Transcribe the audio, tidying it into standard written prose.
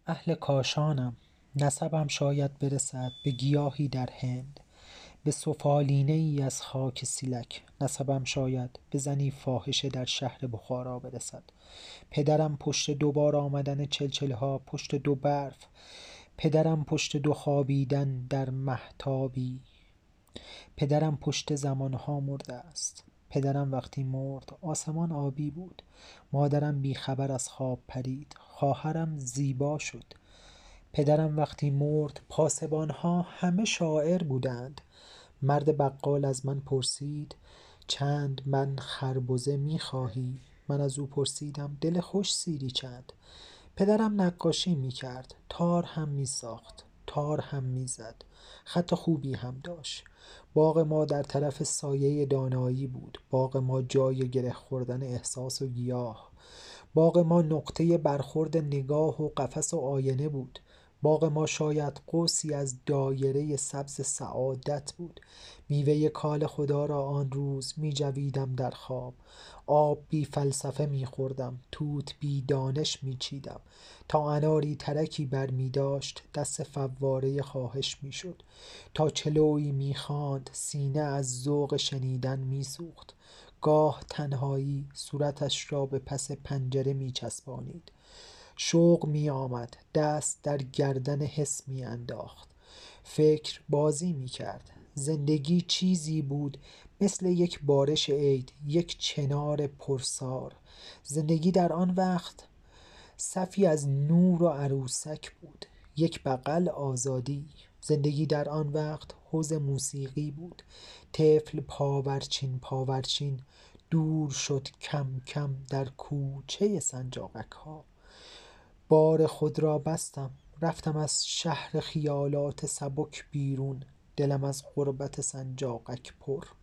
اهل کاشانم، نسبم شاید برسد به گیاهی در هند. به سفالینه ای از خاک سیلک نسبم شاید به زنی فاحشه در شهر بخارا برسد. پدرم پشت دو بار آمدن چلچلها پشت دو برف. پدرم پشت دو خوابیدن در مهتابی. پدرم پشت زمانها مرده است. پدرم وقتی مرد آسمان آبی بود. مادرم بی خبر از خواب پرید. خواهرم زیبا شد. پدرم وقتی مرد پاسبانها همه شاعر بودند. مرد بقال از من پرسید چند من خربزه می خواهی؟ من از او پرسیدم دل خوش سیری چند؟ پدرم نقاشی می کرد، تار هم می ساخت، تار هم می زد، خط خوبی هم داشت. باغ ما در طرف سایه دانایی بود. باغ ما جای گره خوردن احساس و گیاه. باغ ما نقطه برخورد نگاه و قفس و آینه بود. باغ ما شاید قوسی از دایره سبز سعادت بود. میوه کال خدا را آن روز می جویدم در خواب. آب بی فلسفه می خوردم، توت بی دانش می چیدم. تا اناری ترکی بر می داشت دست فواره خواهش می شد. تا چلویی می خواند سینه از ذوق شنیدن می سوخت. گاه تنهایی صورتش را به پس پنجره می چسبانید. شوق می آمد، دست در گردن حس می انداخت. فکر بازی می کرد. زندگی چیزی بود مثل یک بارش عید، یک چنار پرسار. زندگی در آن وقت صفی از نور و عروسک بود. یک بغل آزادی. زندگی در آن وقت حوض موسیقی بود. طفل پاورچین پاورچین دور شد کم کم در کوچه سنجاقک ها. بار خود را بستم، رفتم از شهر خیالات سبک بیرون. دلم از غربت سنجاقک پر.